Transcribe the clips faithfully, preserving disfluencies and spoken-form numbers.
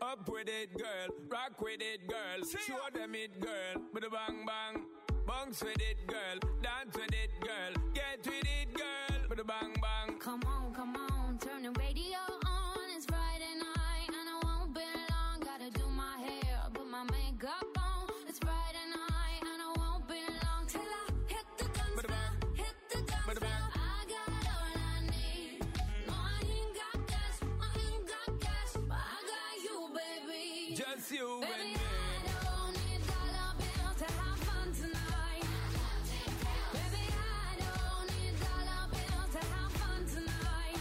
Up with it, girl. Rock with it, girl. Show them it, girl. Bada bang bang. Bounce with it, girl. Dance with it, girl. Get with it, girl. Bada bang bang. Come on, come on. Turn the radio on. It's Friday night and I won't be long. Gotta do my hair, put my makeup on. It's Friday night and I won't be long till I hit the dance floor. Hit the dance floor. I got all I need. No, I ain't got cash. I ain't got cash, but I got you, baby. Just you baby, and me. I don't need dollar bills to have fun tonight. Baby, I don't need dollar bills to have fun tonight.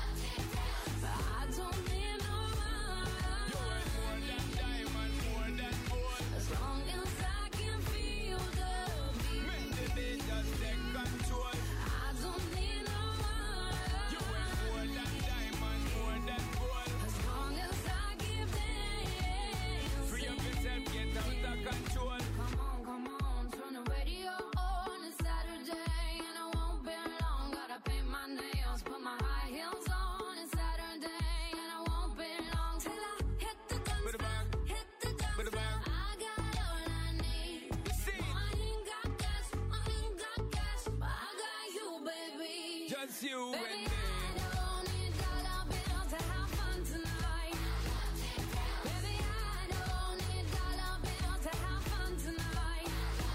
But I don't need no money. You ain't more than diamond, more than gold. As long as I can feel the beat. Make the beat just take control. I don't need no money. You ain't more than diamond, more than gold. As long as I keep dancing. Free up yourself, get out of control. Come on, come on, turn the radio on. It's Saturday and I won't be long. Gotta paint my nails, put my high heels on. It's Saturday and I won't be long till I hit the dance Bada floor. bang. Hit the dance Bada floor. bang. I got all I need. See, No, I ain't got cash, I ain't got cash, but I got you, baby. just you Baby, and I me. don't need dollar bills to have fun tonight. Baby, I don't need dollar bills to have fun tonight.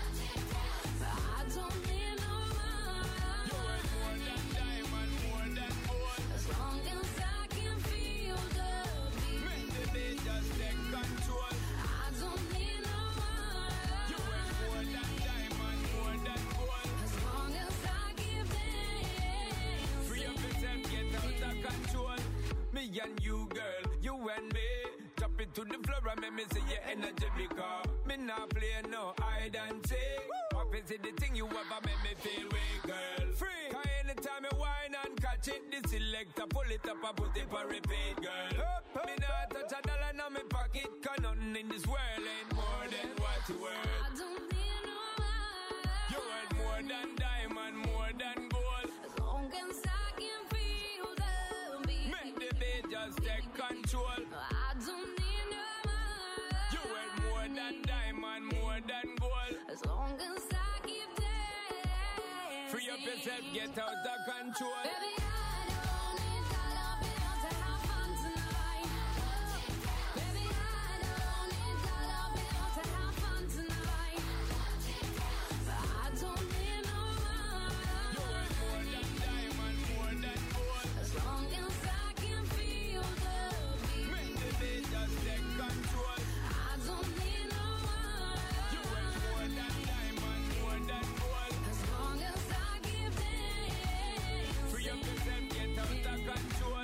But I don't need no You money. ain't more than diamond, more than gold. As long as I can feel the beat. Make the beat just take control. I don't need no You ain't money. more than diamond, more than gold. As long as I keep dancing. Free up yourself, get out of control. Me and you, girl, you and me. Drop it to the floor and make me see your energy because me not play no hide and seek. What is it the thing you ever make me feel weak, girl? Free. Cause anytime you whine and catch it, the selector pull it up and put it for repeat, girl. Me not touch a dollar in my pocket, cause nothing in this world ain't more than what you worth. I don't need no money. You worth more than diamond, more than gold. As long as I can feel the beat. Make the beat just take control. I don't need no money. You worth more than diamond, more than gold. As long as I keep dancing. Free up yourself, get out of control. Baby, I don't need dollar bills to have fun tonight. Baby, I don't need dollar bills to have fun tonight. But I don't need no You worth more money. than diamond, more than gold. As long as I can feel the beat. Make the beat just take control. I don't need no You worth more money. than diamond, more than gold. As long as I keep dancing. Free up yourself, get out of control.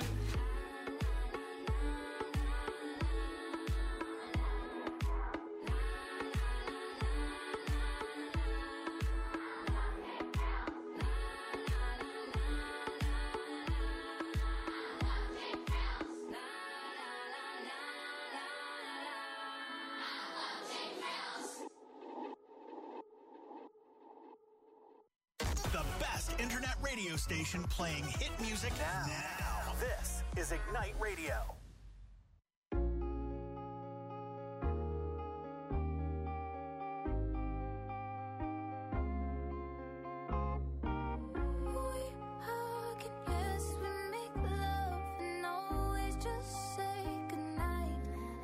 The best internet radio station playing hit music now. now. This is Ignite Radio. We hug and yes, we make love and always just say goodnight.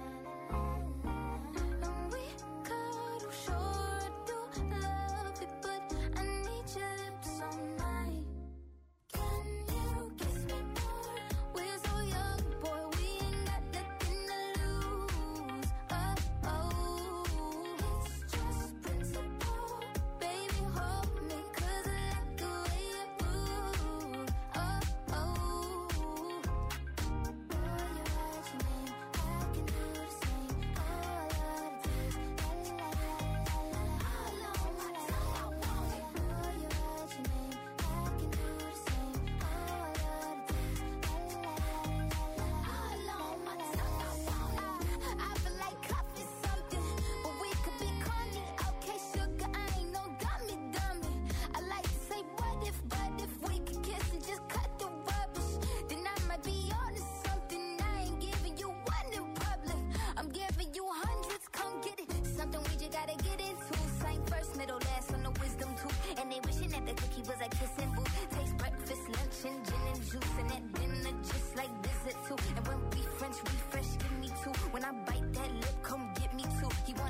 And we cuddle, sure I do love it, but I need your lips all night. Can you kiss me more? We're so young, boy, we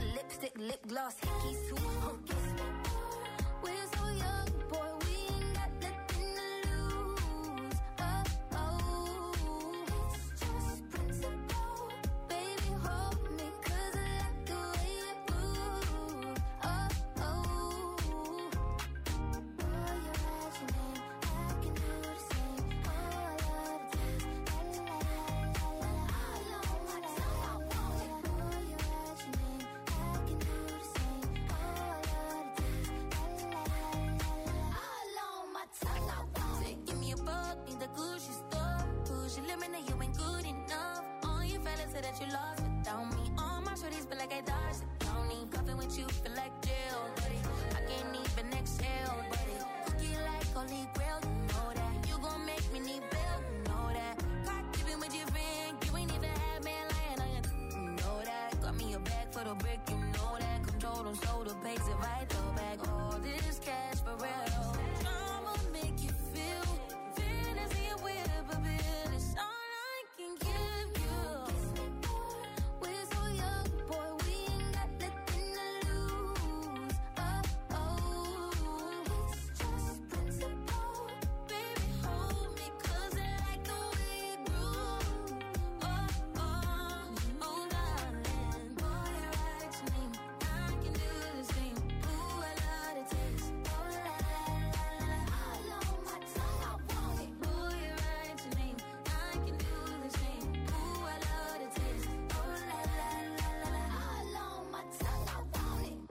lipstick, lip gloss, hickeys, too hocus. We're so young, boy, we ain't got nothing to lose. Oh, oh, it's just principle. Baby, hold me, 'cause I like the way you move. Oh, oh, boy, you're at your name, I can do the same. Oh, I love the taste, la la la la la la. All on my tongue, I want it. Boy, you're at your name, I can do the same. Oh, I love the taste, la la la la la. All on my tongue, I want it. Give me a buck, need the Gucci store. Push your limit, now you ain't good enough. All your fellas say that you lost without me. All my shorties feel like I dodged the county. Puffin' with you feel like jail, buddy. I can't even exhale, buddy. Cookie like holy grail, you know that. You gon' make me need bail, you know that. Caught keeping with your friend, you ain't even had man lying on you, you know that. Got me a bag for the brick, you know that. Control them, slow the pace if I throw back all this cash for real. I'ma make you feel fantasy and whip a bit. It's all I can give you. We're so young, boy, we ain't got nothing to lose. Oh, oh, it's just principle. Baby, hold me, 'cause I like the way you groove. Oh, oh, oh, darling. Boy, you're right to me, I can do the same. Ooh, I love the taste. Oh, la, la, la, la, la. All on my tongue, I want it. Boy, you're right to me, I can do the same. Ooh, I love the taste. Oh, la, la, la, la, la. All on my tongue, I want it.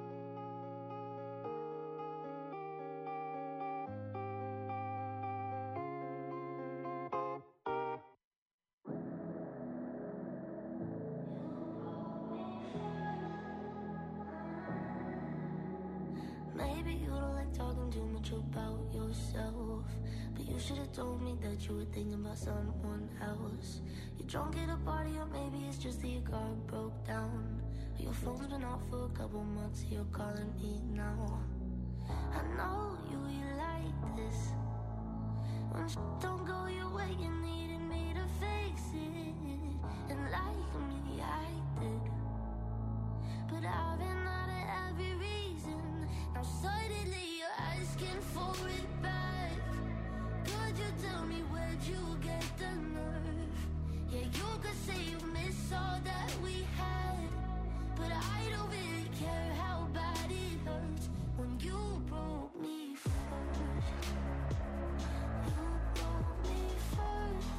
Maybe you don't like talking too much about yourself, but you should have told me that you were thinking about someone else. You're drunk at a party, or maybe it's just that your car broke down. Your phone's been off for a couple months, you're calling me now. I know you, you like this. When shit don't go your way, you needed me to fix it. And like me, I did. But I've been out of every reason. Now suddenly you're asking for it back. Could you tell me where'd you get the nerve? Yeah, you could say you miss all that we had, but I don't really care how bad it hurts when you broke me first. You broke me first.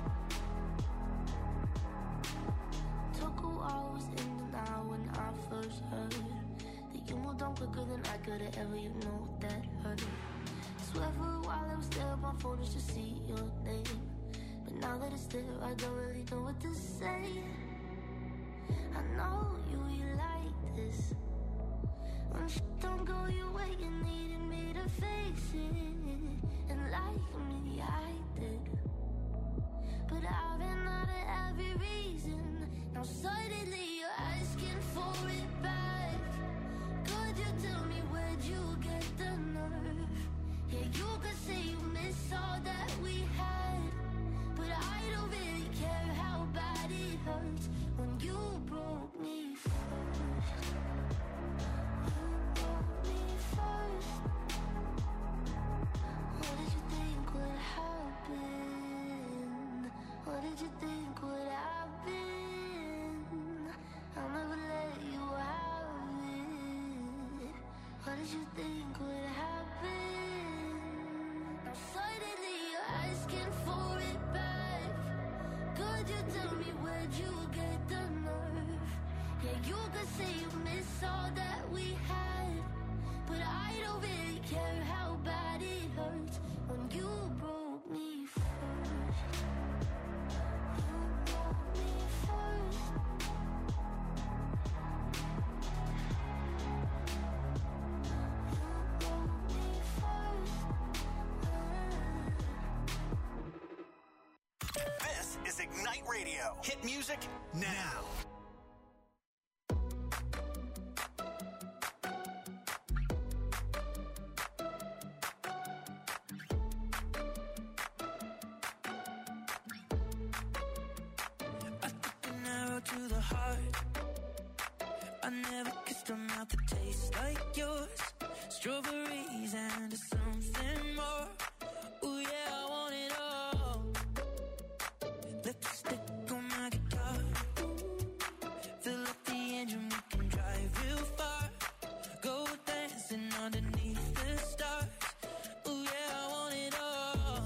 Took a while, was in denial when I first heard that you moved on quicker than I could've ever, you know that hurt. Swear for a while I was there on my phone just to see your name, but now that it's there, I don't really know what to say. I know you, you like this. When shit don't go your way, you needed me to fix it. And like me, I did. But I've been out of every reason. Now suddenly you're asking for it back. Could you tell me where'd you get the nerve? Yeah, you could say you miss all that we had, but I don't really care how bad it hurts when you broke me first. You broke me first. What did you think would happen? What did you think would happen? I'll never let you have it. What did you think would happen? Now suddenly you're asking for it back. Could you tell me where'd you get the nerve? Yeah, you could say you miss all that we had, but I don't really care how bad it hurts when you broke me first. You broke me first. You broke me first. This is Ignite Radio. Hit music now. To the heart, I I never kissed a mouth that tastes like yours. Strawberries and something more. Ooh yeah, I want it all. Lipstick on my guitar. Fill up the engine, we can drive real far. Go dancing underneath the stars. Ooh yeah, I want it all.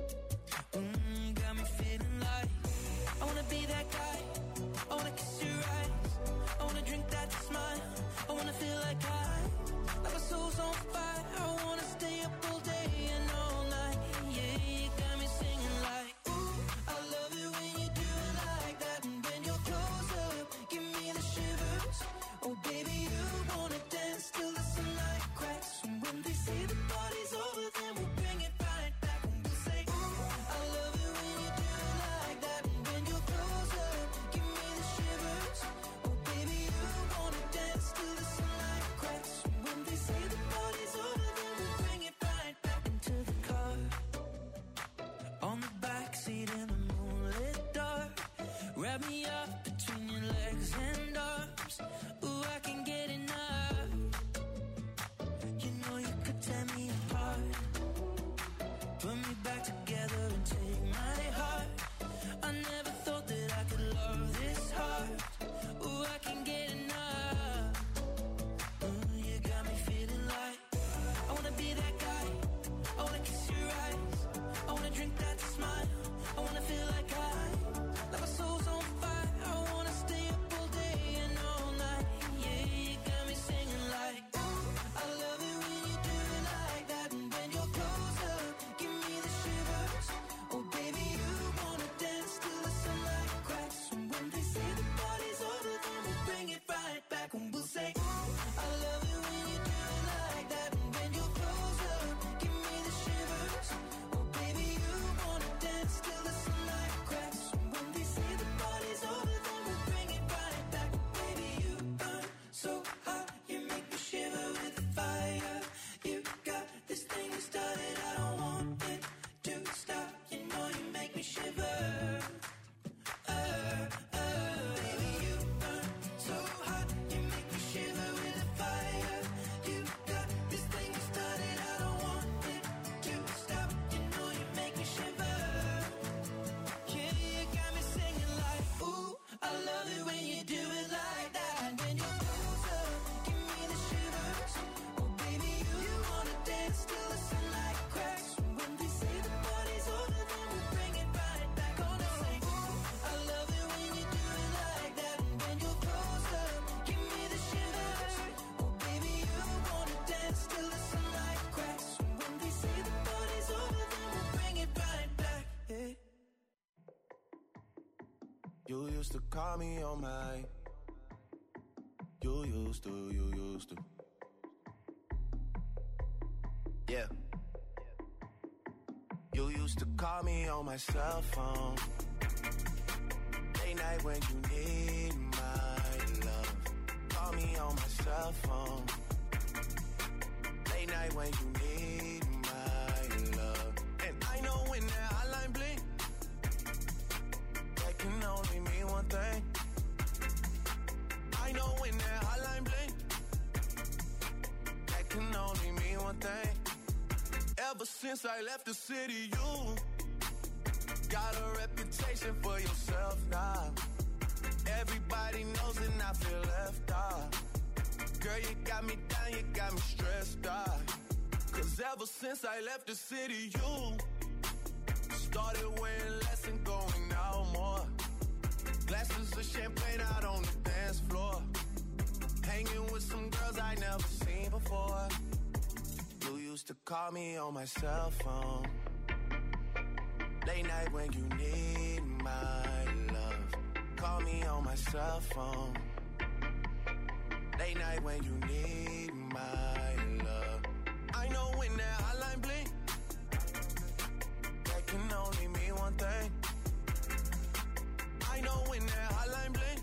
Mm, got me feeling like I wanna be that guy. I wanna kiss your eyes. I wanna drink that smile. I wanna feel like I, like my soul's on fire. I wanna stay up all day and all night. Yeah, you got me singing like, ooh, I love it when you do it like that. And when you're close up, give me the shivers. Oh baby, you wanna dance till the sunlight cracks. And when they say the party's over, then we'll bring it right back. And we'll say, ooh, I love it when you do it like that. And when you're close up, give me the shivers. Oh baby, you wanna dance till the sunlight cracks. And when they say the party's over, then we'll bring it right back into the car. On the backseat in the moonlit dark. Wrap me up between your legs and arms. Ooh, I can get enough. You know you could tear me apart. Put me back together and take my heart. I never thought that I could love this hard. Ooh, I can get enough. Ooh, you got me feeling like I wanna be that guy. I wanna kiss your eyes. I wanna drink that smile. I wanna feel like I, like my soul's on fire. I wanna stay up all day and all night. Yeah, you got me singing like, ooh, I love it when you do it like that. And when you're close up, give me the shivers. Oh baby, you wanna dance till the sunlight cracks. And when they say the party's over, then we'll bring it right back. And we'll say, ooh, I love it when you do it like that. And when you're close up, give me the shivers. Oh baby, you wanna dance till the sunlight cracks. And when they say the party's over, then we'll bring it right back. Baby, you burn so hot, you make me shiver with the fire. You got this thing started, I don't want it to stop. You know you make me shiver. Uh, uh, baby, you burn so hot, you make me shiver with the fire. You got this thing started, I don't want it to stop. You know you make me shiver. Yeah, you got me singing like, ooh, I love it when you do it like that. And when you're close up, give me the shivers. Oh baby, you wanna dance till the sunlight cracks. And when they say the party's over, then we'll bring it right back. Gonna say, ooh, I love it when you do it like that. And when you're close up, give me the shivers. Oh baby, you wanna dance till the sunlight cracks. And when they say the party's over, then we'll bring it right back. Yeah. You used to call me on my. You used to, you used to. Yeah. You used to call me on my cell phone. Late night when you need my love. Call me on my cell phone. Late night when you need my love. And I know when that hotline blink, that can only mean one thing. I know when that hotline blink, that can only mean one thing. Ever since I left the city, you got a reputation for yourself now. Everybody knows and I feel left out. Girl, you got me down, you got me stressed out. Cause ever since I left the city, you started wearing less and going out more. Glasses of champagne out on the dance floor. Hanging with some girls I never seen before. You used to call me on my cell phone. Late night when you need my love. Call me on my cell phone. Late night when you need my love. I know when that hotline blink, that can only mean one thing. I know when that hotline blink,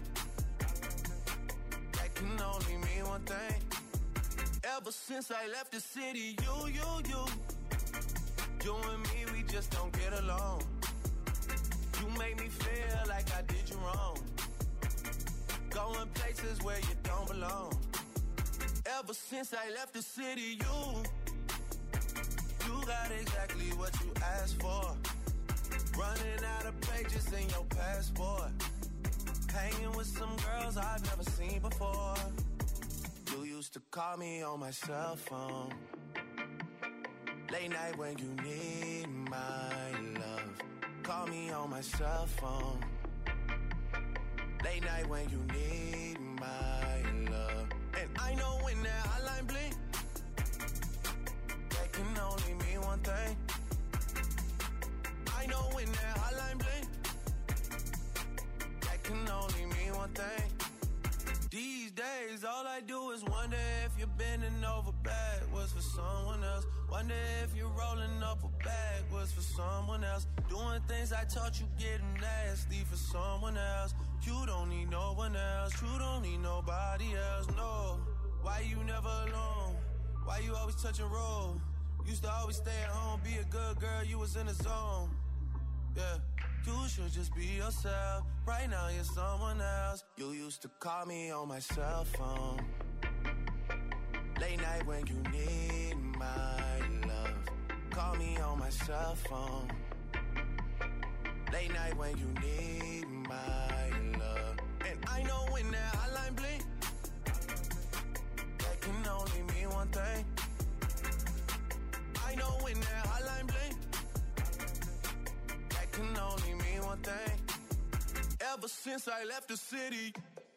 that can only mean one thing. Ever since I left the city, you, you, you, you and me, we just don't get along. You make me feel like I did you wrong. going places where you don't belong. Ever since I left the city, you, you got exactly what you asked for. Running out of pages in your passport. Hanging with some girls I've never seen before. You used to call me on my cell phone. Late night when you need my love. Call me on my cell phone. Late night when you need my love. And I know when that hotline blink, that can only mean one thing. I know when that hotline blink, that can only mean one thing. These days, all I do is wonder if you're bending over backwards for someone else. Wonder if you're rolling up a backwards for someone else. Doing things I taught you getting nasty for someone else. You don't need no one else. You don't need nobody else, no. Why you never alone? Why you always touch and roll? Used to always stay at home, be a good girl, you was in the zone. Yeah, you should just be yourself. Right now you're someone else. You used to call me on my cell phone. Late night when you need my love. Call me on my cell phone. Late night when you need my love. And I know when that hotline blink, that can only mean one thing. I know when that hotline blink, that can only mean one thing. Ever since I left the city,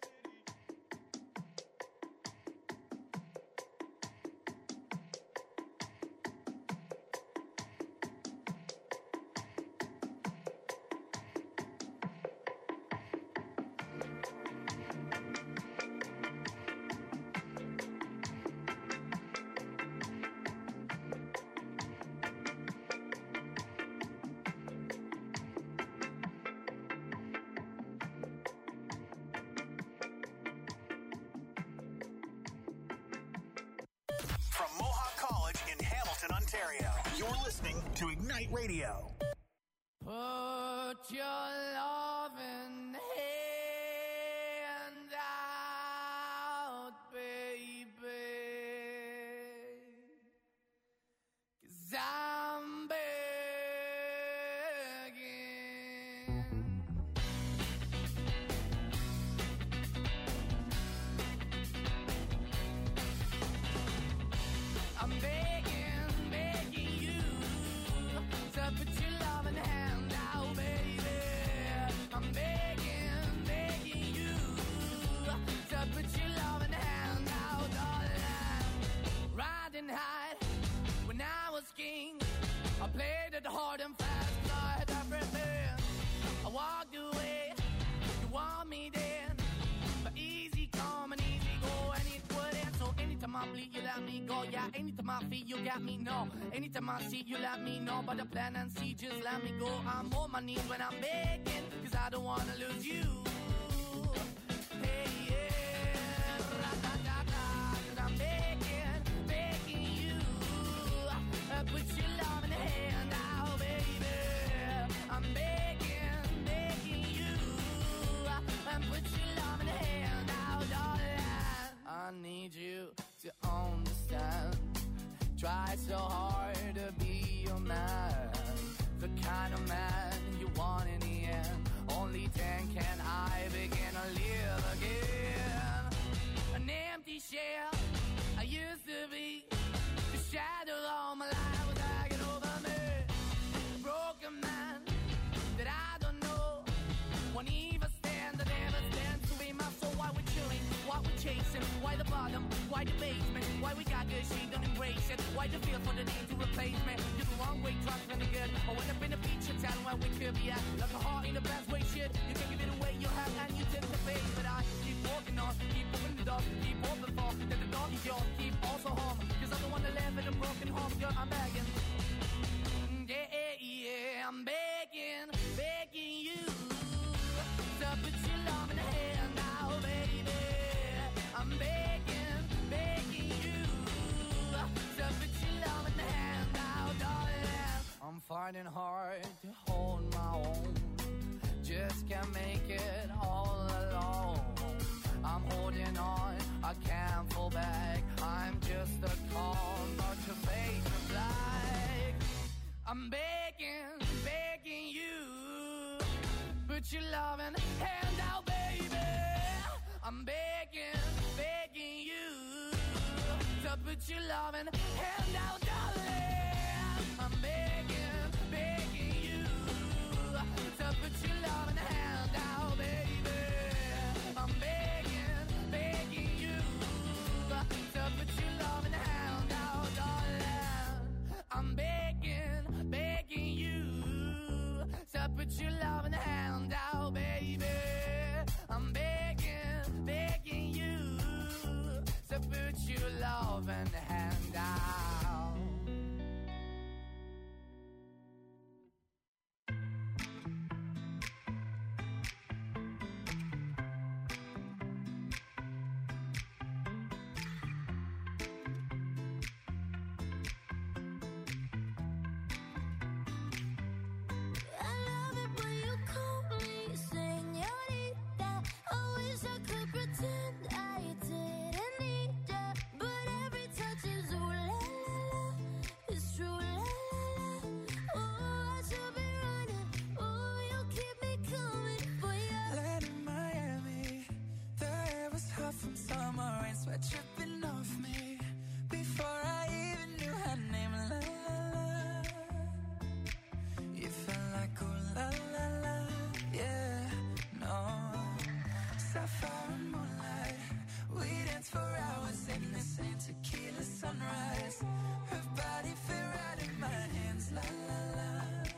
to Ignite Radio. Put your loving hand out, baby, 'cause I'm begging. I'm begging, begging you to put your loving hand out, baby. I'm begging, begging you to put your loving hand out, darling. Riding high when I was king, I played it hard and fast, 'cause I had everything. I walked away, you want me then, but easy come and easy go, and it wouldn't. So anytime I bleed, you let me go. Yeah, anytime I feel, you got me, no. Anytime I see, you let me know. But the plan and see, just let me go. I'm on my knees when I'm begging, 'cause I don't wanna lose you. Hey, yeah, ra-da-da-da, 'cause I'm begging, begging you. Uh, put your love in the hand out, baby. I'm begging, begging you. Uh, and put your love in the hand out, darling. I need you to understand. Try so hard to be your man, the kind of man you want in the end. Only then can I begin to live again. An empty shell I used to be, the shadow all my life was hanging over me. A broken man that I don't know, won't even stand, I never stand to be my soul. Why we're chilling, why we're chasing, why the bottom, why the basement, why we got good, she don't embrace it. Why the feel for the need to replace me? You're the wrong way, trying to be good. I went up in a feature town where we could be at. Like a heart in the best way, shit. You can give it away, you have, and you take the bait. But I keep walking on, keep opening the door, keep open for that the door is yours, keep also home. 'Cause I'm the one that live in a broken home, girl, I'm begging. Yeah, yeah, I'm begging, begging you to put your love in the hand now, baby. I'm begging, begging you to put your love in the hand out, darling. I'm fighting hard to hold my own, just can't make it all alone. I'm begging, begging you, put your loving hand out, baby. I'm begging, begging you, to put your loving hand out, darling. I'm begging, begging you, to put your loving hand out, baby. I'm begging, begging you, to put your loving hand out, darling. I'm begging, begging you, to put your loving hand out, baby. I'm begging, begging you, to put your loving hand out. From summer rain, sweat dripping off me before I even knew her name. La la la, you felt like oh la la la, yeah, no. Sapphire and moonlight, we danced for hours in the same tequila sunrise. Her body fit right in my hands. La la la,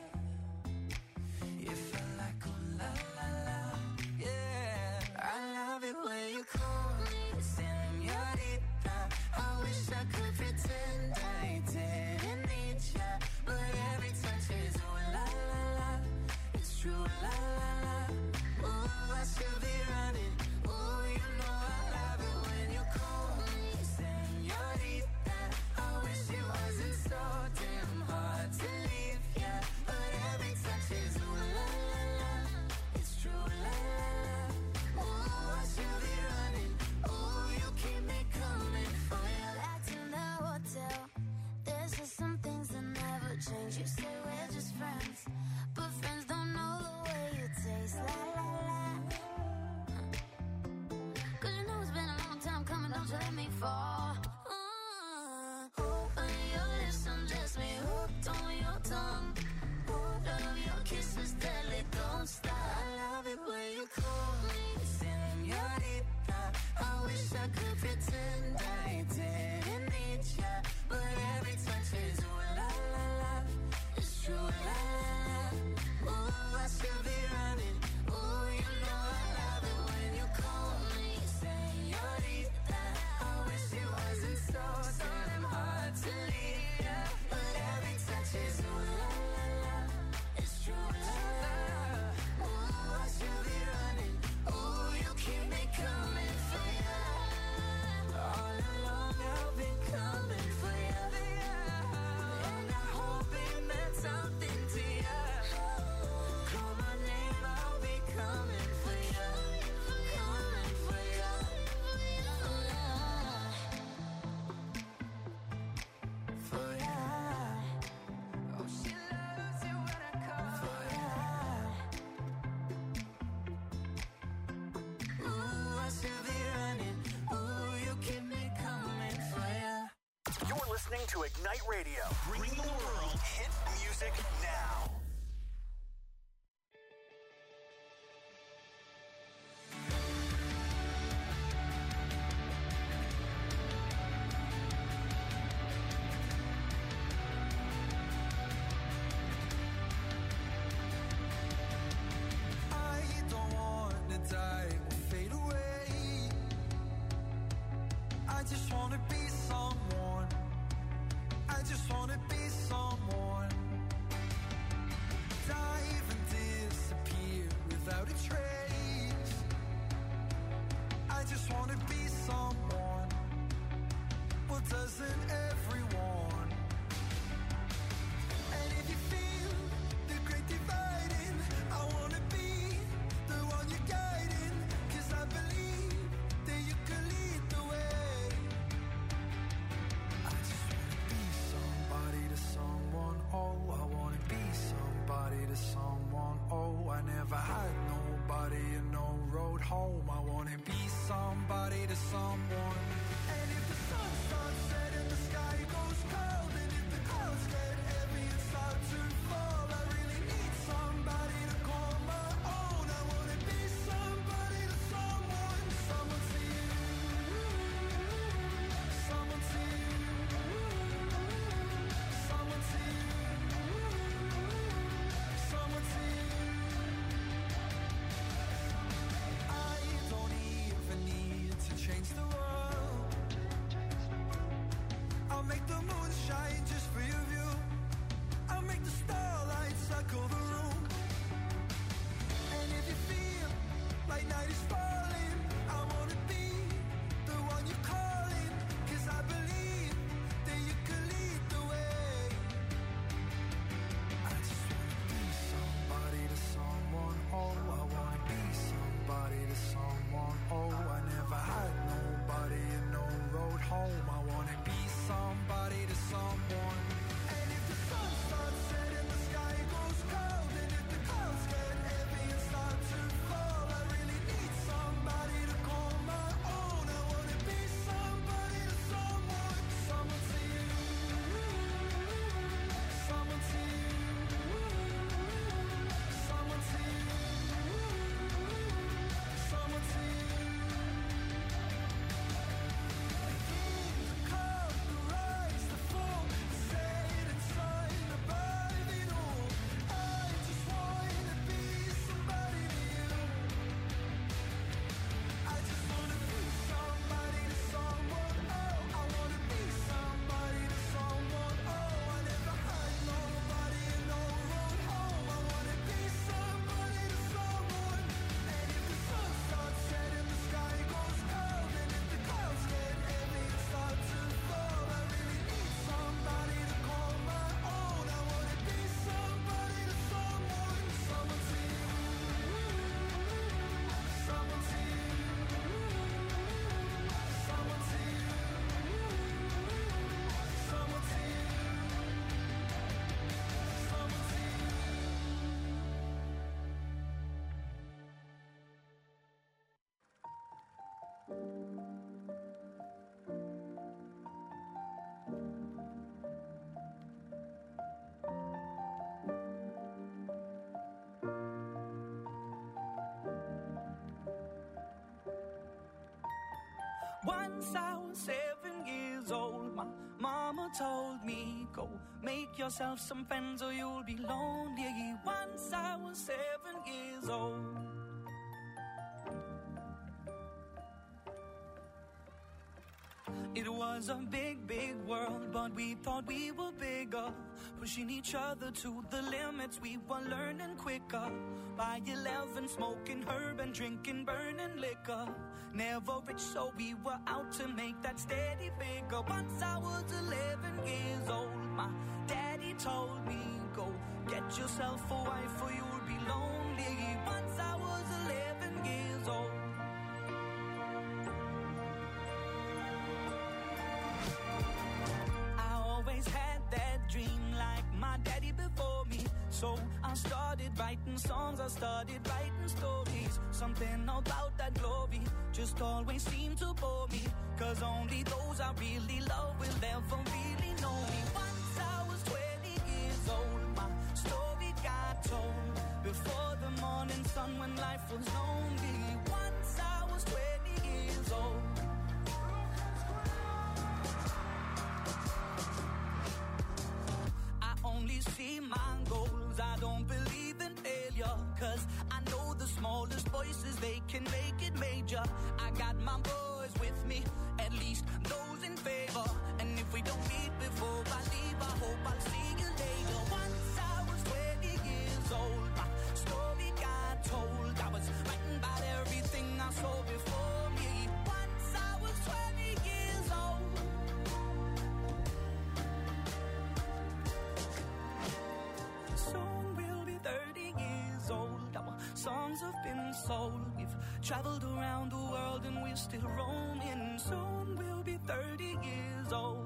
you felt like oh la la la, yeah. I love it when you call. I wish I could pretend I didn't need ya, but every touch is oh la la la, it's true la la la. Ooh, I should be running. Ooh, you know I love it when you call me señorita. I wish it wasn't so damn hard to leave ya, but every touch is oh la la la, it's true la la la. Ooh, I should be running. Ooh, you keep me coming for ya. There's just some things that never change. You say we're just friends, but friends don't know the way you taste. La la la. Cause you know it's been a long time coming, don't you let me fall. Uh, on your lips, undress me, hooked on your tongue. Love your kisses, deadly, don't stop. I love it when you call me señorita. I wish I could pretend I didn't need ya, but every touch is ooh la la la, it's true la la la. Ooh, I should be running. Ooh, you know I love it when you call me señorita. I wish it wasn't so so damn hard to leave ya, but every touch is ooh la la la, it's true la la la. Ooh, I should be running. Ooh, you keep me coming for ya. All along I've been coming for ya, and I hope it meant something to ya. Call my name, I'll be coming for ya, coming for ya, for ya. Oh, she loves it when I call for ya. Ooh, I should be running. Ooh, you keep me coming for ya. You're listening to Ignite Radio, bringing the world hit music now. I don't wanna die or fade away. I just wanna be someone. I just wanna be someone. Dive and disappear without a trace. I just wanna be someone. Well, doesn't everyone? And if you feel the great dividing, I wanna be the one you're guiding. 'Cause I believe that you can lead the way. I just wanna be somebody to someone. Oh, I wanna to someone. And if the sun starts setting, the sky goes cold, and if the clouds get heavy and start to fall, I really need somebody to call my own. I wanna be somebody to someone, someone to you, someone to you, someone to you, someone to you. I don't even need to change the world. I'll make the moon shine just for your view. I'll make the starlight circle the room. And if you feel like night is falling, I wanna be the one you're calling, 'cause I believe that you can lead the way. I just wanna be somebody to someone. Oh, I wanna be somebody to someone. Oh, I never had nobody and no road home. I wanna be somebody to someone. And if the sun starts setting, the sky goes cold, and if the clouds get heavy and start to fall, I really need somebody to call my own. I wanna be somebody to someone, someone to you, someone to you, someone to you, someone to you. The come, the rise, the fall, the set and sun above it all. I just wanna be somebody to you. I just wanna be somebody to someone. Oh, I wanna be somebody to someone. Oh, I never had nobody and no road home. I wanna be somebody to someone. And if the sun starts setting, the sky goes cold, and if the clouds get heavy and start to fall, I really need somebody to call my own. I wanna be somebody to someone, someone to you, someone to you, someone to you, someone to you, someone to you. Once I was seven years old, my mama told me, go make yourself some friends or you'll be lonely. Once I was seven years old. It was a big, big world, but we thought we were bigger, pushing each other to the limits. We were learning quicker. By eleven, smoking herb and drinking burning liquor. Never rich, so we were out to make that steady figure. Once I was eleven years old, my daddy told me, go get yourself a wife or you'll be lonely. Once I was eleven years old. I always had that dream like my daddy before me. So I started writing songs, I started writing stories. Something about that glory just always seemed to bore me, 'cause only those I really love will ever really know me. Once I was twenty years old, my story got told before the morning sun when life was lonely. Once I was twenty years old. I only see my goals, I don't believe in failure, 'cause I know the smallest voices, they can make it major. I got my boys with me, at least those in favor. And if we don't meet before I leave, I hope I'll see you later. Once I was twenty years old, my story got told. I was writing about everything I saw before me. Once I was twenty years old. Soon we'll be thirty years old. Our songs have been sold. We've traveled around the world and we're still roaming. Soon we'll be thirty years old.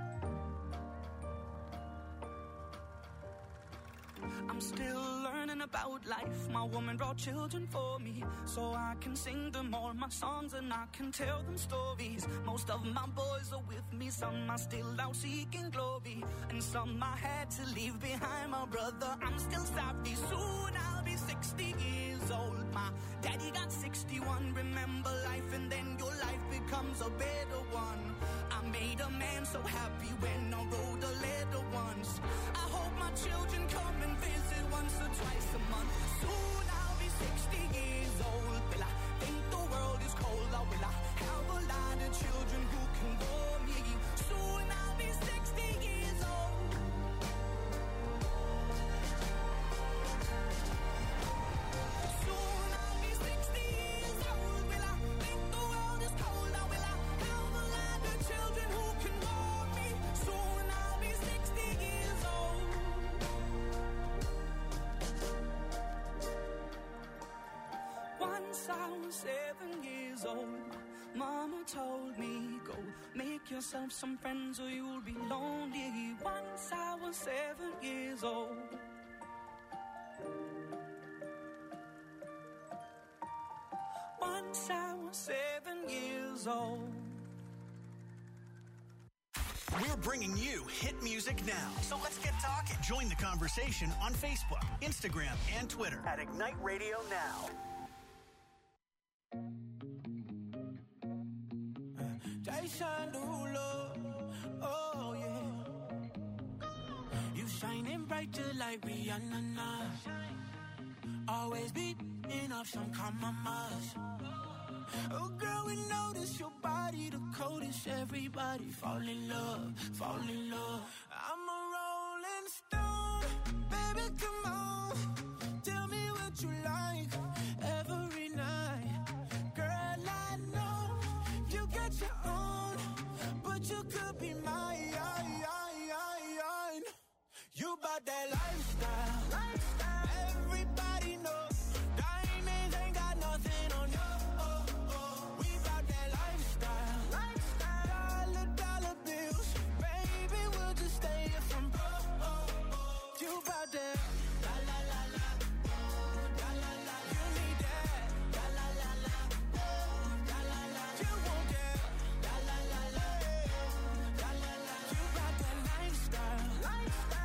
I'm still learning about about life. My woman brought children for me, so I can sing them all my songs and I can tell them stories. Most of my boys are with me, some are still out seeking glory, and some I had to leave behind. My brother, I'm still sorry. Soon I'll be sixty years old. My daddy got sixty-one. Remember life and then your life becomes a better one. I made a man so happy when I wrote a letter once. I hope my children come and visit once or twice a month. Soon I'll be sixty years old. Will I think the world is cold, or will I have a lot of children who can bore me? Soon I'll be sixty years old. Soon I'll be sixty years old. Will I think the world is cold, or will I have a lot of children who can bore me? Soon I'll be sixty years old. Once I was seven years old. Mama told me, go make yourself some friends or you'll be lonely. Once I was seven years old. Once I was seven years old. We're bringing you hit music now. So let's get talking. Join the conversation on Facebook, Instagram, and Twitter at Ignite Radio Now. Jason Derulo, oh yeah. You shining bright just like Rihanna now. Always beating up some compromise. Oh girl, we notice your body the coldest. Everybody fall in love, fall in love. I'm a rolling stone, baby, come on. Tell me what you like every night. Girl, I know you got your own, but you could be mine. You bought that lifestyle, lifestyle. Everybody knows diamonds ain't got nothing on you. Oh, oh. We bought that lifestyle, lifestyle. Dollar, dollar bills, baby, we'll just stay here from broke. Oh, oh. You bought that. La la la la, oh, la la la. You need that. La la la la, oh, la la la. You want that. La la la la, la la la. You got that lifestyle, lifestyle.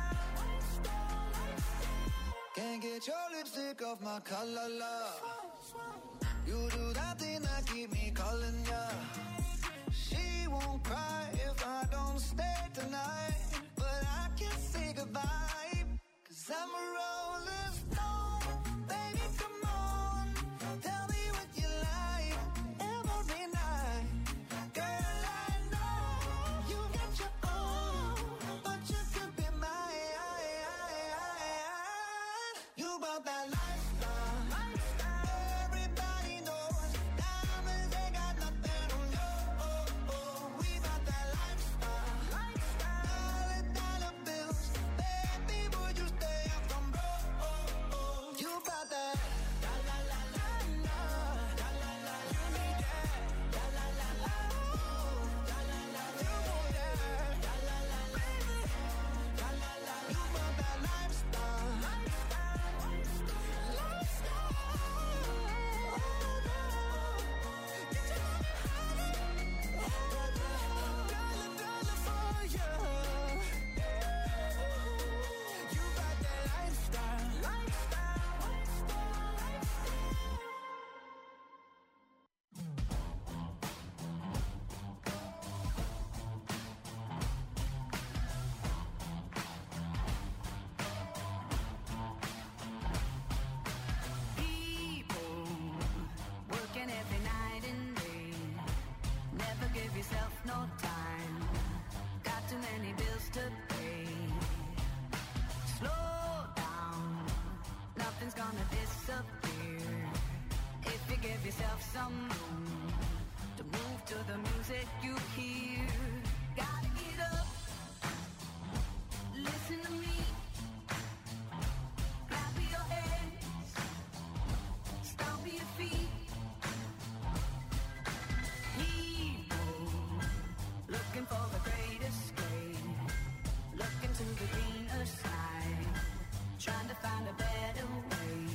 Can't get your lipstick off my collar, love. You do that thing that keep me calling ya. She won't cry if I don't stay tonight, but I can't say goodbye, cause I'm a rolling stone. Baby, come on, tell me what you like every night. Girl, I know you got your own, but you could be mine. You bought that lifestyle, lifestyle. Everybody knows diamonds ain't got nothing on you. Oh, oh. We bought that lifestyle, lifestyle. Dollar, dollar bills, baby, would you stay up from broke? Oh, oh. You bought that. La la la la la, la la la. You need that. La la la la, oh, la la la. You want that. La la la la, la la la. You bought that lifestyle, lifestyle. Working every night and day. Never give yourself no time. Got too many bills to pay. Slow down. Nothing's gonna disappear if you give yourself some room to move to the music you hear. Gotta get up. Listen to me. Clap your hands. Stomp your feet. Looking for the great escape, looking to the greener side, trying to find a better way.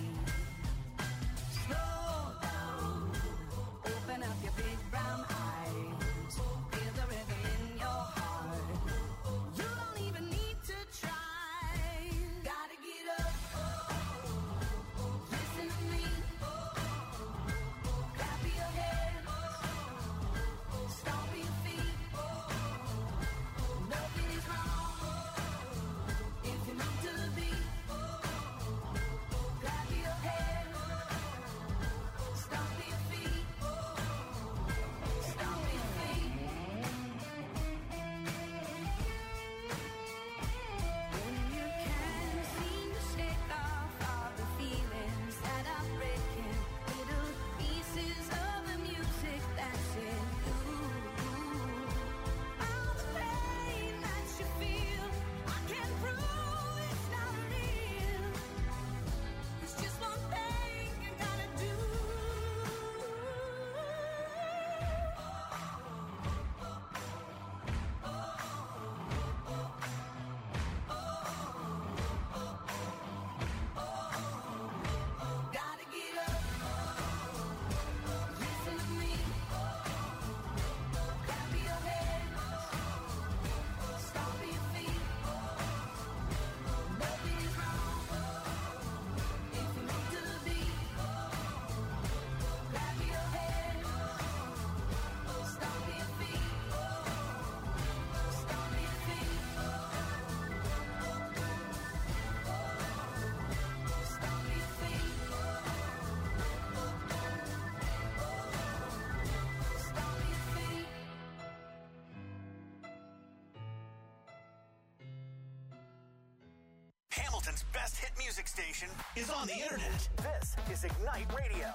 Wisconsin's best hit music station is on the internet. This is Ignite Radio.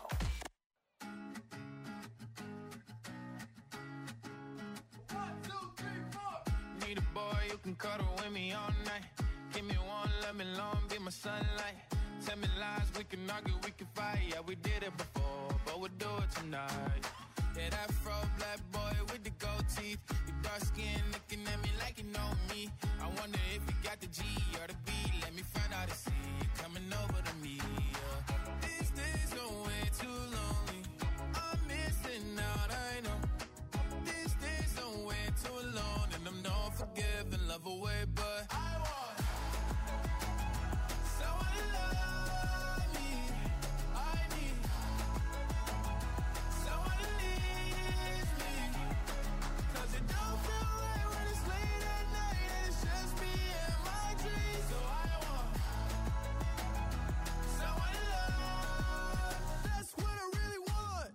One, two, three, four. Need a boy who can cuddle with me all night. Give me one, let me long, be my sunlight. Tell me lies, we can argue, we can fight. Yeah, we did it before, but we'll do it tonight. Yeah, that fro black boy with the gold teeth. Your dark skin looking at me like you know me. I wonder if you got the G or the B. Let me find out and see you coming over to me. Yeah. These days are way too lonely. I'm missing out, I know. These days are way too alone. And I'm not forgiving, love away, but I want someone to love me. I need someone to leave me. Cause it don't feel right when it's late at night and it's just me and my dreams. So I want someone to love. That's what I really want.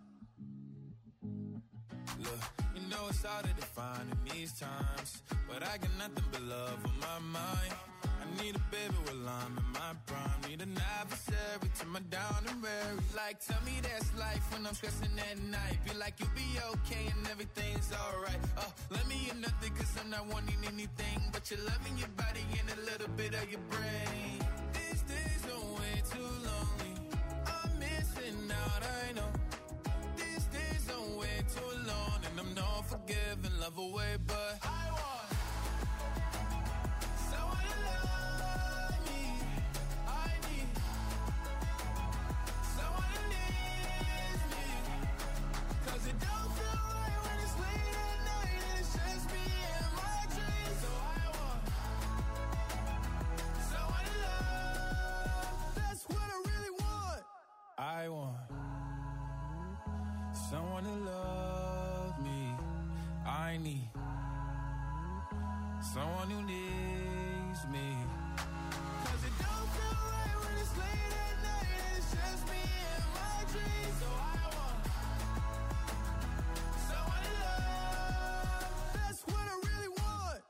Look, you know it's hard to define in these times, but I got nothing but love on my mind. I need a baby while I'm in my prime. Need an adversary to my down and weary. Like, tell me that's life when I'm stressing at night. Be like, you'll be okay and everything's alright. Uh, let me in nothing cause I'm not wanting anything but your love in your body and a little bit of your brain. These days are way too lonely. I'm missing out, I know. These days are way too alone. And I'm not forgiving, love away, but I want someone to love me. I need someone to leave me. Cause it don't feel right when it's late at night and it's just me and my dreams. So I want someone to love. That's what I really want. I want someone to love me. I need someone who needs me. Cause it don't feel right when it's late at night and it's just me and my dreams. So I want someone to love. That's what I really want.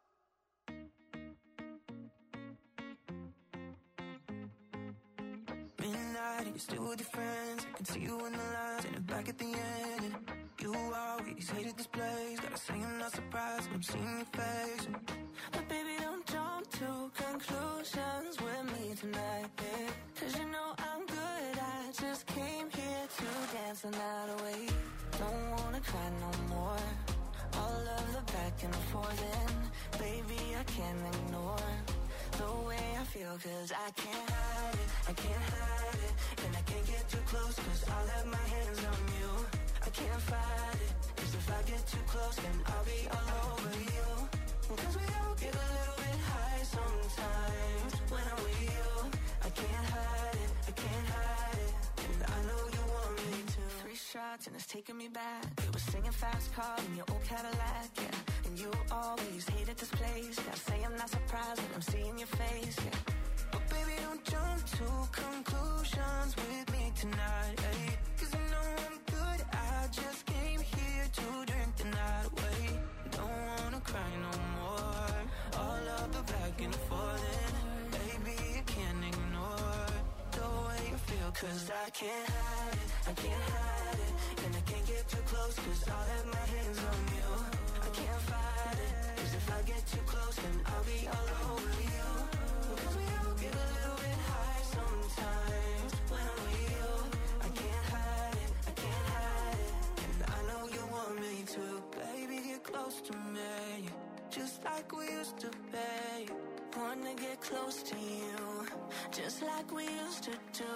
Midnight, you're still with your friends. I can see you in the lines and back at the end. And you always hated this place. Gotta say I'm not surprised when I'm seeing your face. But baby, don't jump to conclusions with me tonight, babe. Cause you know I'm good, I just came here to dance the night away. Don't wanna cry no more. All of the back and forth, and baby, I can't ignore the way I feel. Cause I can't hide it, I can't hide it. And I can't get too close cause I'll have my hands on you. I can't fight it, cause if I get too close then I'll be all over you. Cause we all get a little bit high sometimes when I'm with you. I can't hide it, I can't hide it. And I know you want me to. Three shots and it's taking me back. You were singing fast car in your old Cadillac, yeah. And you always hated this place. Gotta say I'm not surprised when I'm seeing your face, yeah. But baby, don't jump to conclusions with me tonight, eh? Cause I know I'm good, I just came here to drink the night away. Don't wanna cry no more. All of the back and forth, and baby, I can't ignore the way you feel. Cause I can't hide it, I can't hide it. And I can't get too close cause I'll have my hands on you. I can't fight it, cause if I get too close then I'll be all over you. Cause we all get a little bit high sometimes when I'm with you. I can't hide it, I can't hide it. And I know you want me to. Baby, get close to me, just like we used to be. Wanna get close to you, just like we used to do.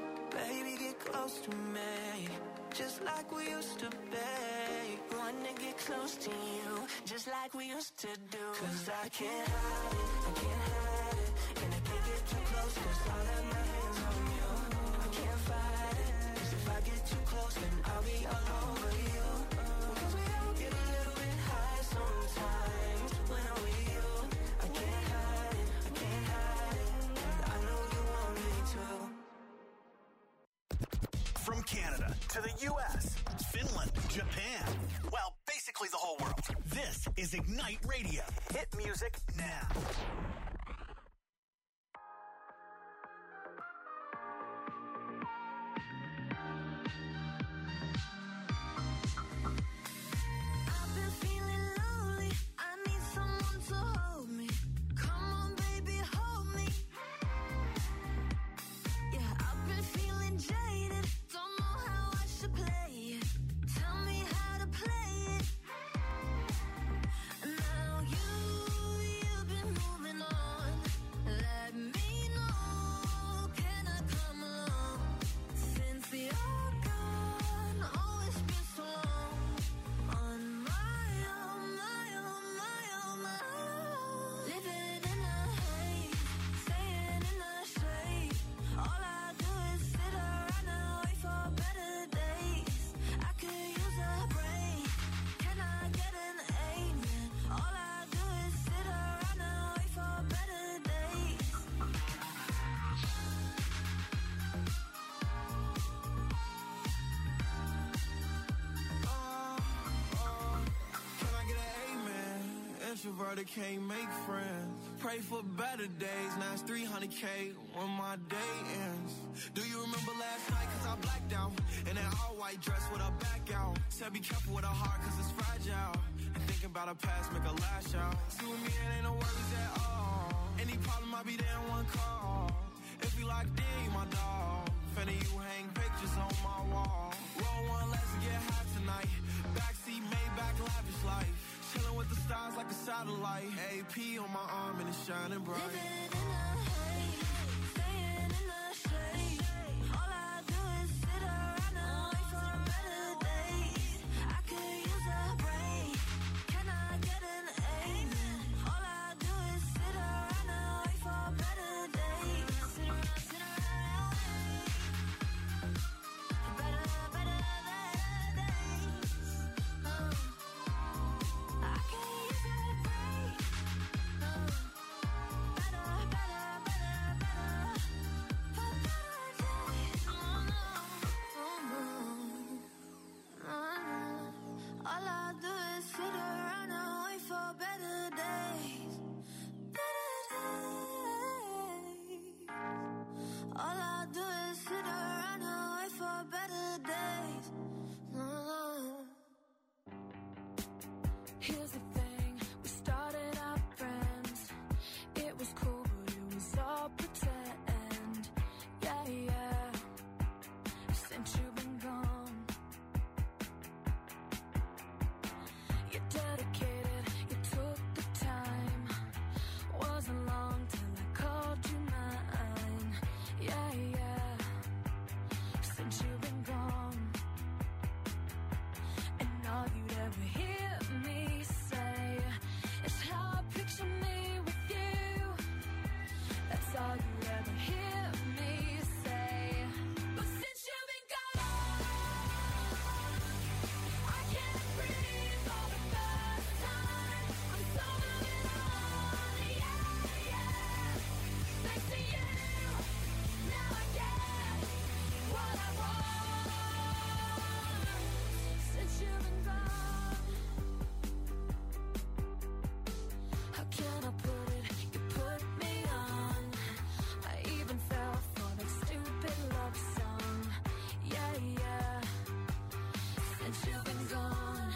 Baby, get close to me, just like we used to be. Wanna get close to you, just like we used to do. Cause I can't hide it, I can't hide it. And I can't get too close cause I'll have my hands on you. I can't fight it, cause if I get too close then I'll be all over you. Cause we all get a little bit high sometimes when I'm with you. I can't hide it, I can't hide it. And I know you want me to. From Canada to the U S, Finland, Japan, well, basically the whole world. This is Ignite Radio. Hit music now. introverted, can't make friends. Pray for better days, now it's three hundred K when my day ends. Do you remember last night, cause I blacked out? In that all-white dress with a back out. Said be careful with her heart, cause it's fragile. And thinking about her past, make her lash out. See with me, it ain't no worries at all. Any problem, I'll be there in one call. If we locked in, you my dog. Finna you hang pictures on my wall. Roll one, let's get high tonight. Backseat, Maybach, lavish life. Chillin' with the stars like a satellite. A P on my arm and it's shining bright. Living in the haze, staying in the shade. All I do is sit around and wait for better days. I could use a break. Can I get an amen? All I do is sit around and wait for better days. Sit around, sit around, better, better days. Oh. I can use a break. No. Better, better, better, better. For better days. Oh no. Oh no. Oh no. All I do is sit around and wait for better days. Better days. All I do is sit around and wait for better days. Oh. Here's the thing, we started out friends. It was cool, but it was all pretend. Yeah, yeah. Since you've been gone, you're dedicated, you took the time. Wasn't long till I called you mine. Yeah, yeah. Since you've been gone, and all you'd ever hear me say is how I picture me with you. That's all you ever hear me say. But since you've been gone, I can't breathe for the first time. I'm so moving on, yeah, yeah. Thanks to you, now I get what I want. Since you've been gone, how can I put it? You put me on. I even fell for that stupid love song. Yeah, yeah. Since you've been gone,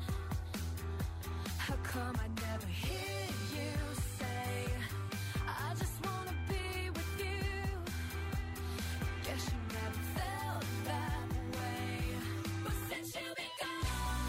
how come I never hear you say, I just wanna be with you? Guess you never felt that way. But since you've been gone,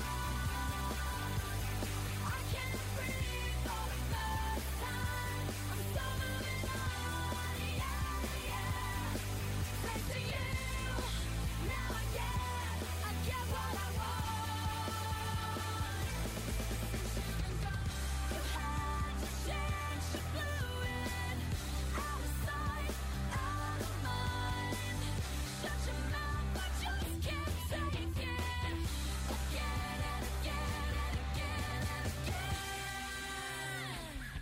I can't breathe for the first time. I'm so moving on, yeah, yeah. Thanks to you, now I get, I get what I want. Since you've been gone, you had to change your fluid. Out of sight, out of mind. Shut your mouth, I just can't take it. Again and again and again and again.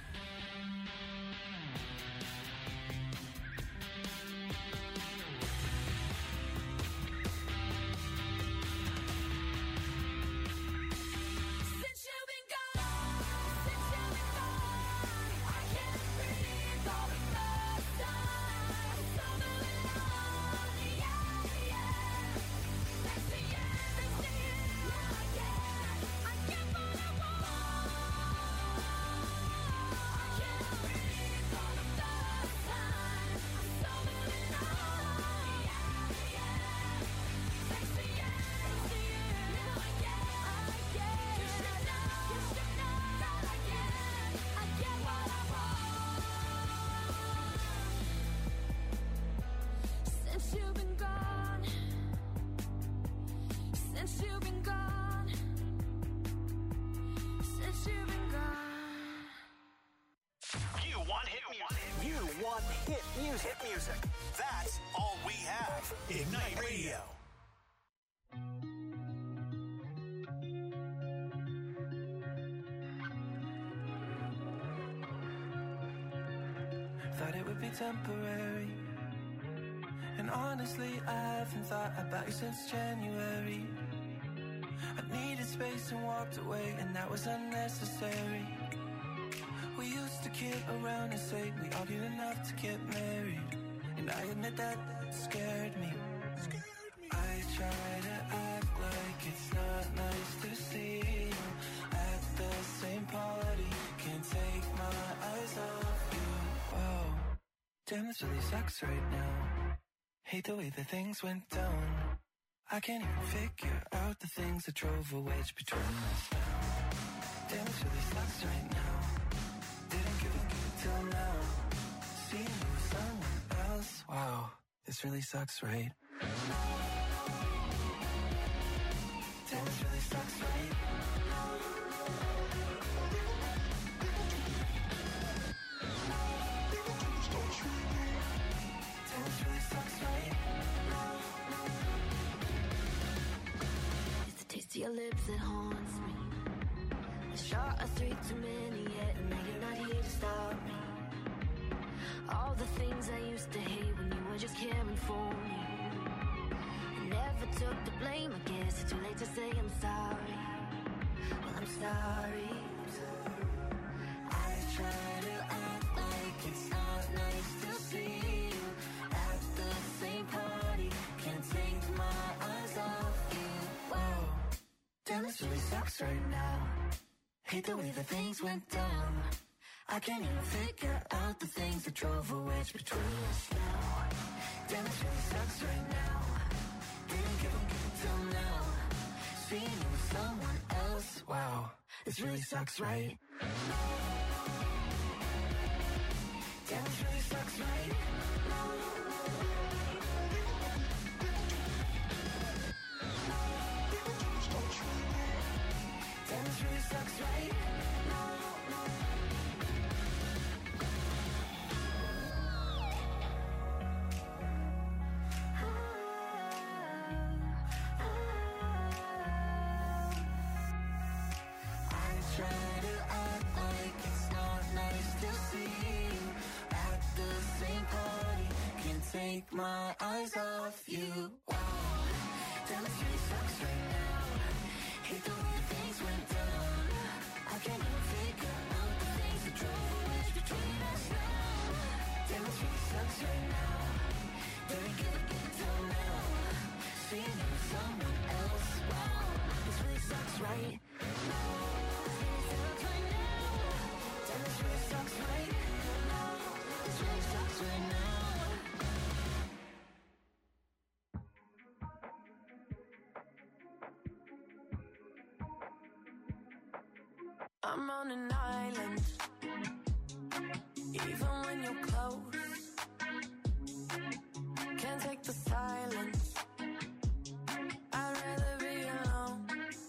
Since you've been gone, since you've been gone, I can't breathe for the first time. I'm so moving on, yeah, yeah. Thanks to you, thanks to you, now I get, I get what I want. I can't breathe for the first time. I'm so moving on, yeah, yeah. Thanks to you, thanks to you, now I get, I get. You should know, you should know that I get, I get what I want. Since you've been gone, since you've been gone, since you've been gone. You want hit music. You want hit music. Hit music. That's all we have. Ignite Radio. Thought it would be temporary. And honestly, I haven't thought about you since January. I needed space and walked away, and that was unnecessary. We used to kid around and say we argued enough to get married, and I admit that scared me. I try to act like it's not nice to see you at the same party. Can't take my eyes off you. Wow, damn, this really sucks right now. Hate the way that things went down. I can't even figure out the things that drove a wedge between us now. Damn, this really sucks right now. Didn't give a good till now. Seeing you with someone else. Wow, this really sucks, right? Damn, this really sucks, right? Damn, this really sucks, right? It's the taste of your lips that haunts me. A shot of three too many yet, and now you're not here to stop me. All the things I used to hate when you were just caring for me. I never took the blame, I guess it's too late to say I'm sorry. Well, I'm sorry. I try to act like it's not nice to see you at the same party. Can't take my eyes off you. Whoa, Damn, this really sucks right now. hate the way that things went down. I can't even figure out the things that drove a wedge between us now. Damn, this really sucks right now. Didn't give a good till now. Seeing you with someone else. Wow, this really sucks, right? Damn, this really sucks, right? Damn, this really sucks, right? Take my eyes off you. Wow. Damn, this really sucks right now. Hate the way things went down. I can't even figure out the things that drove a wedge between us now. Damn, this really sucks right now. Didn't give a good till now. Seeing you with someone else. Wow, this really sucks right now. This really sucks right now. Damn, this really sucks right now. This really sucks right now. I'm on an island, even when you're close. Can't take the silence, I'd rather be alone.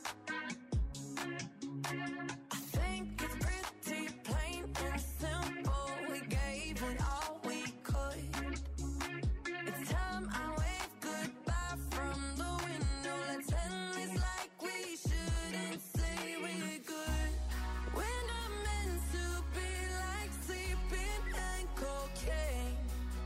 I think it's pretty plain and simple. We gave it all we could. It's time I wave goodbye from the window. Let's end this like we shouldn't say we're good. We're not meant to be like sleeping and cocaine.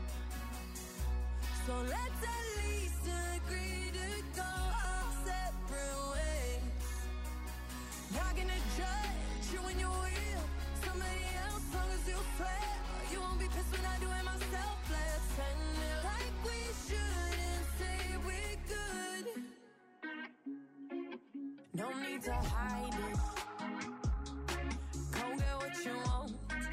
So let's at least agree to go our separate ways. Not gonna judge you when you're with somebody else, long as you swear you won't be pissed when I do it myself. Let's end it like we shouldn't say we're good. No need to hide it. Go get what you want.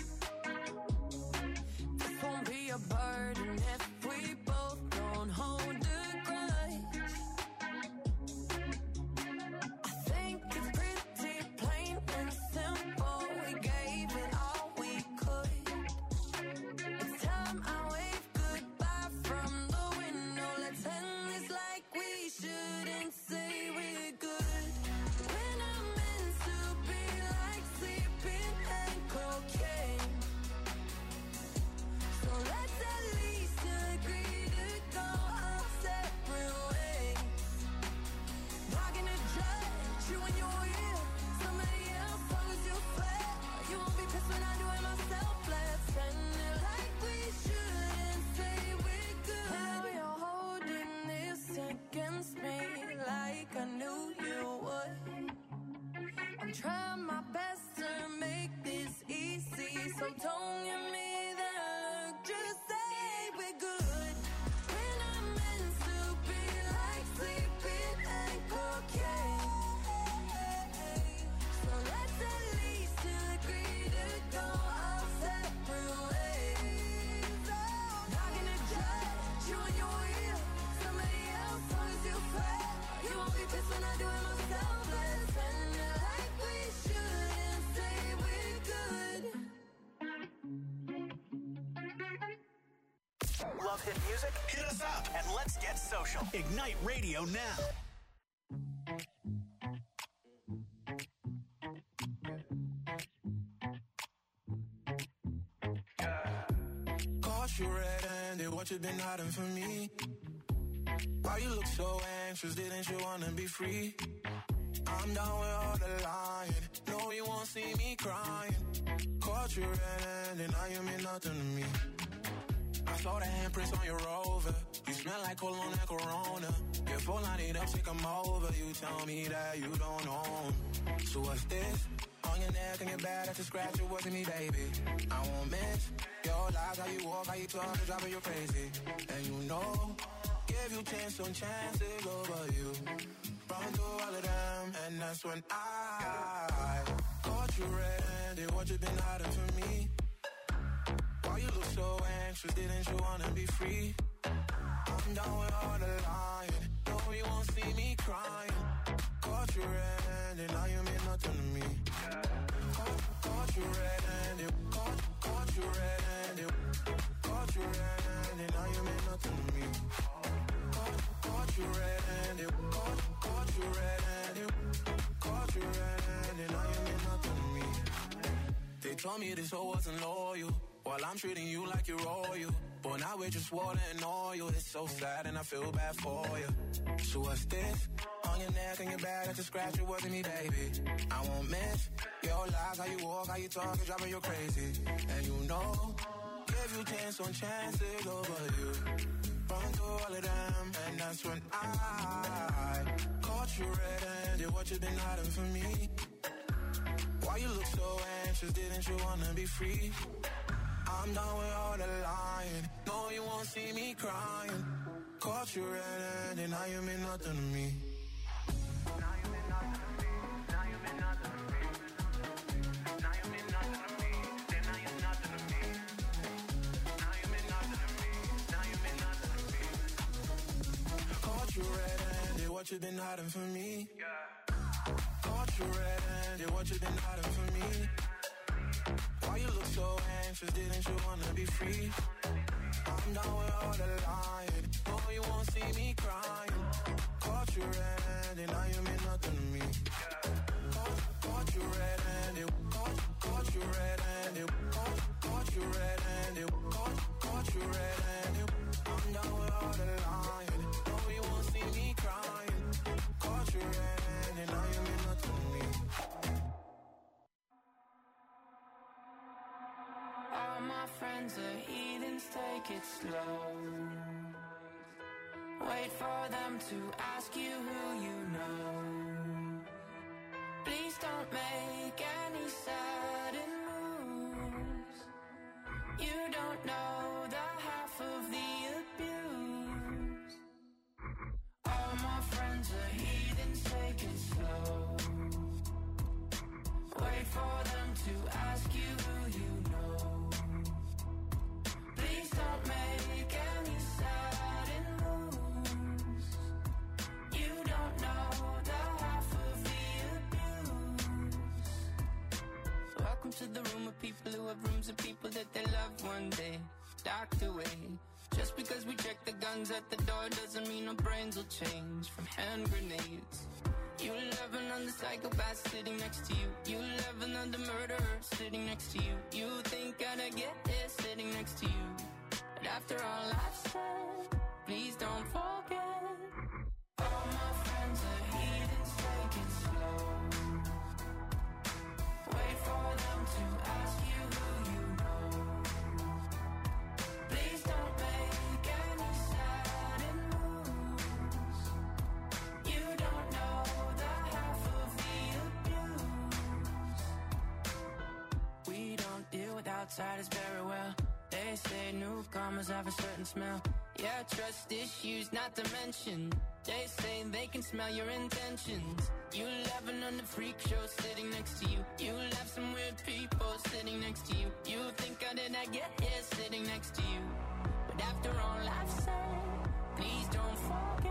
This won't be a burden if we both don't hold a grudge. I think it's pretty plain and simple. We gave it all we could. It's time I wave goodbye from the window. Let's end this like we shouldn't say we're good. We're not meant Love hit music? Hit us up and let's get social. Ignite Radio now. Caught you red-handed, what you been hiding from me? Why you look so anxious, didn't you wanna be free? I'm down with all the lying, no you won't see me crying. Caught you red-handed, now you mean nothing to me. I saw the handprints on your Rover, you smell like cologne and Corona. Your phone line it up, take 'em over, you tell me that you don't own. So what's this? On your neck and your back, that's a scratch, it wasn't me, baby. I won't miss your lies, how you walk, how you talk, it's driving you crazy. And you know, give you chance on chances over you. Run through all of them, and that's when I caught you red-handed, what you been hiding from me? Why you look so anxious, didn't you wanna be free? I'm down with all the lying, no you won't see me crying. Caught you red-handed, now you mean nothing to me. Caught, caught you red-handed, caught, caught you red-handed, caught you red-handed, now you mean nothing to me. Caught, caught you red-handed, caught, caught you red-handed, caught you red-handed, now you mean nothing to me. They told me this hoe wasn't loyal, while I'm treating you like you're royal. But now we're just water and oil. It's so sad and I feel bad for you. So what's this? On your neck and your back, that's a scratch, it wasn't me, baby. I won't miss your lies, how you walk, how you talk, it's driving you crazy. And you know, give you chance on chances over you. Run through all of them, and that's when I caught you red-handed, what you been hiding from me? Why you look so anxious, didn't you wanna be free? I'm done with all the lying, no you won't see me crying. Caught you red-handed, now you mean nothing to me. Now you mean nothing to me, now you mean nothing to me. Now you mean nothing to me, then now you're nothing to me. Now you mean nothing to me, now you mean nothing to me. Caught you red-handed, what you been hiding from me? Caught you red-handed, what you been hiding from me? Why you look so anxious, didn't you wanna be free? I'm down with all the lying, no you won't see me crying. Caught you red-handed, now you mean nothing to me. Caught, caught you red-handed, caught, caught you red-handed, caught, caught you red-handed, caught, caught you red-handed. I'm down with all the lying, no you won't see me crying. Caught you red-handed, now you mean nothing to me. All my friends are heathens, take it slow. Wait for them to ask you who you know. Please don't make any sudden moves. You don't know the half of the abuse. All my friends are heathens, take it slow. Wait for them to ask you who you know. Please don't make any sudden moves. You don't know the half of the abuse. Welcome to the room of people who have rooms of people that they love one day docked away. Just because we check the guns at the door doesn't mean our brains will change from hand grenades. You love another psychopath sitting next to you. You love another murderer sitting next to you. You think I'd get here sitting next to you. But after all I've said, please don't forget. All my friends are heathens, take it slow. Wait for them to ask you who you know. Please don't make any sudden moves. You don't know the half of the abuse. We don't deal with outsiders very well. They say newcomers have a certain smell. Yeah, trust issues not to mention. They say they can smell your intentions. You laughing on the freak show sitting next to you. You laugh some weird people sitting next to you. You think how did I get here sitting next to you? But after all I've said, please don't forget.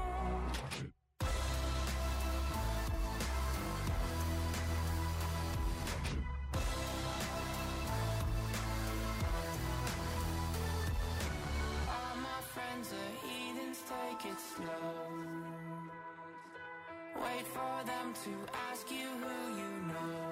take it slow. Wait for them to ask you who you know.